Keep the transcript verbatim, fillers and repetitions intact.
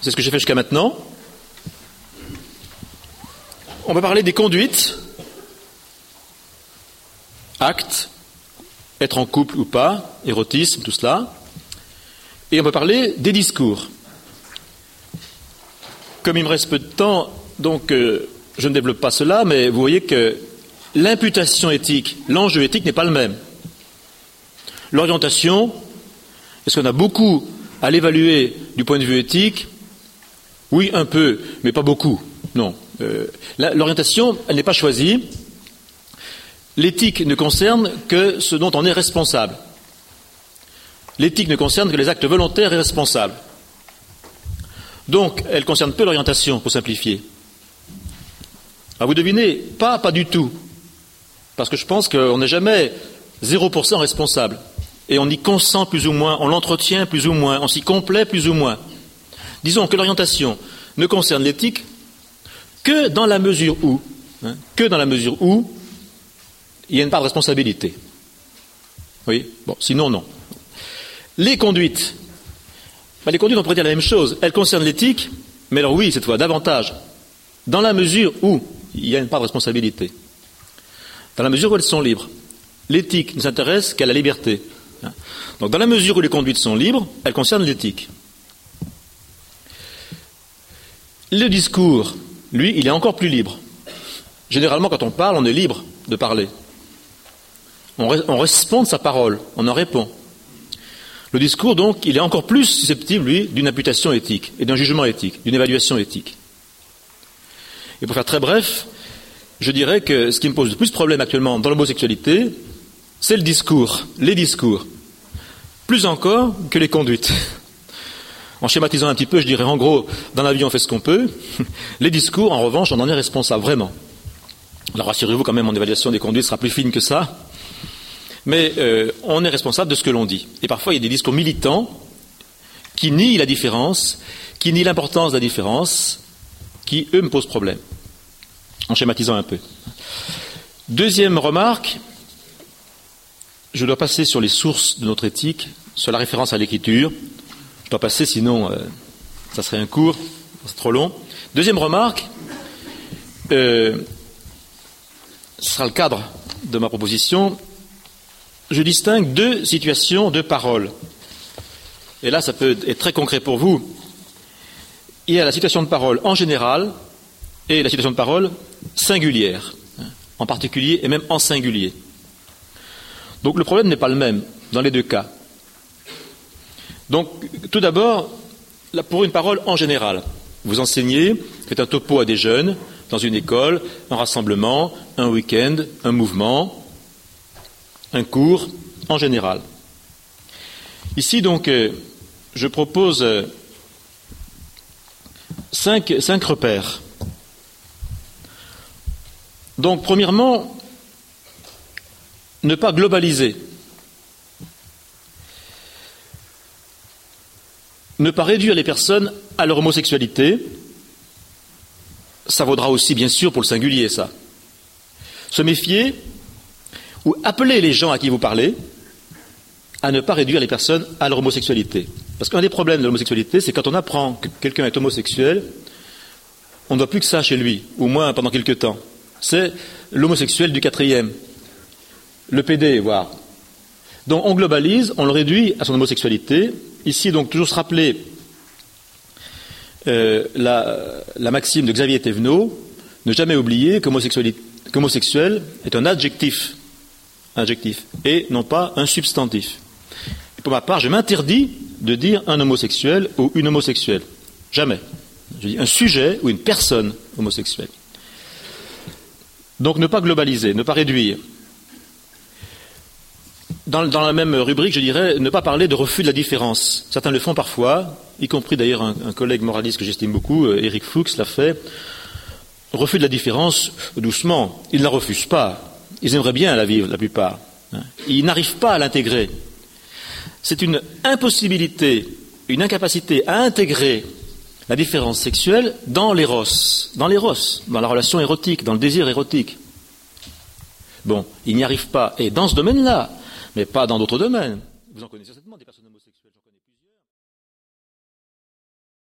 C'est ce que j'ai fait jusqu'à maintenant. On va parler des conduites, actes, être en couple ou pas, érotisme, tout cela. Et on va parler des discours. Comme il me reste peu de temps, donc euh, je ne développe pas cela, mais vous voyez que l'imputation éthique, l'enjeu éthique n'est pas le même. L'orientation, est-ce qu'on a beaucoup à l'évaluer du point de vue éthique? Oui, un peu, mais pas beaucoup. Non. Euh, l'orientation, elle n'est pas choisie. L'éthique ne concerne que ce dont on est responsable. L'éthique ne concerne que les actes volontaires et responsables. Donc, elle concerne peu l'orientation, pour simplifier. Alors, vous devinez, pas, pas du tout. Parce que je pense qu'on n'est jamais zéro pour cent responsable. Et on y consent plus ou moins, on l'entretient plus ou moins, on s'y complaît plus ou moins. Disons que l'orientation ne concerne l'éthique que dans la mesure où, hein, que dans la mesure où il y a une part de responsabilité. Oui, bon, sinon non. Les conduites, ben, les conduites on pourrait dire la même chose. Elles concernent l'éthique, mais alors oui, cette fois davantage, dans la mesure où il y a une part de responsabilité, dans la mesure où elles sont libres. L'éthique ne s'intéresse qu'à la liberté. Donc dans la mesure où les conduites sont libres, elles concernent l'éthique. Le discours, lui, il est encore plus libre. Généralement, quand on parle, on est libre de parler. On, re- on répond de sa parole, on en répond. Le discours, donc, il est encore plus susceptible, lui, d'une imputation éthique et d'un jugement éthique, d'une évaluation éthique. Et pour faire très bref, je dirais que ce qui me pose le plus de problèmes actuellement dans l'homosexualité, c'est le discours, les discours. Plus encore que les conduites. En schématisant un petit peu, je dirais en gros, dans la vie on fait ce qu'on peut. Les discours, en revanche, on en est responsable, vraiment. Alors rassurez-vous quand même, mon évaluation des conduites sera plus fine que ça. Mais euh, on est responsable de ce que l'on dit. Et parfois, il y a des discours militants qui nient la différence, qui nient l'importance de la différence, qui, eux, me posent problème. En schématisant un peu. Deuxième remarque, je dois passer sur les sources de notre éthique, sur la référence à l'écriture. Je dois passer, sinon, euh, ça serait un cours, c'est trop long. Deuxième remarque, euh, ce sera le cadre de ma proposition. Je distingue deux situations de parole. Et là, ça peut être très concret pour vous. Il y a la situation de parole en général et la situation de parole singulière, en particulier et même en singulier. Donc le problème n'est pas le même dans les deux cas. Donc, tout d'abord, pour une parole en général, vous enseignez, faites un topo à des jeunes, dans une école, un rassemblement, un week-end, un mouvement, un cours, en général. Ici, donc, je propose cinq, cinq repères. Donc, premièrement, ne pas globaliser. Ne pas réduire les personnes à leur homosexualité, ça vaudra aussi bien sûr pour le singulier, ça. Se méfier ou appeler les gens à qui vous parlez à ne pas réduire les personnes à leur homosexualité. Parce qu'un des problèmes de l'homosexualité, c'est quand on apprend que quelqu'un est homosexuel, on ne voit plus que ça chez lui, au moins pendant quelque temps. C'est l'homosexuel du quatrième, le P D, voire. Donc on globalise, on le réduit à son homosexualité. Ici, donc, toujours se rappeler euh, la, la maxime de Xavier Thévenot, ne jamais oublier qu'homosexuel est un adjectif, adjectif, et non pas un substantif. Et pour ma part, je m'interdis de dire un homosexuel ou une homosexuelle. Jamais. Je dis un sujet ou une personne homosexuelle. Donc ne pas globaliser, ne pas réduire. Dans, dans la même rubrique, je dirais, ne pas parler de refus de la différence. Certains le font parfois, y compris d'ailleurs un, un collègue moraliste que j'estime beaucoup, euh, Éric Fuchs, l'a fait. Refus de la différence, doucement. Ils ne la refusent pas. Ils aimeraient bien la vivre, la plupart. Ils n'arrivent pas à l'intégrer. C'est une impossibilité, une incapacité à intégrer la différence sexuelle dans l'éros, dans l'éros, dans la relation érotique, dans le désir érotique. Bon, ils n'y arrivent pas. Et dans ce domaine-là, mais pas dans d'autres domaines. Vous en connaissez certainement des personnes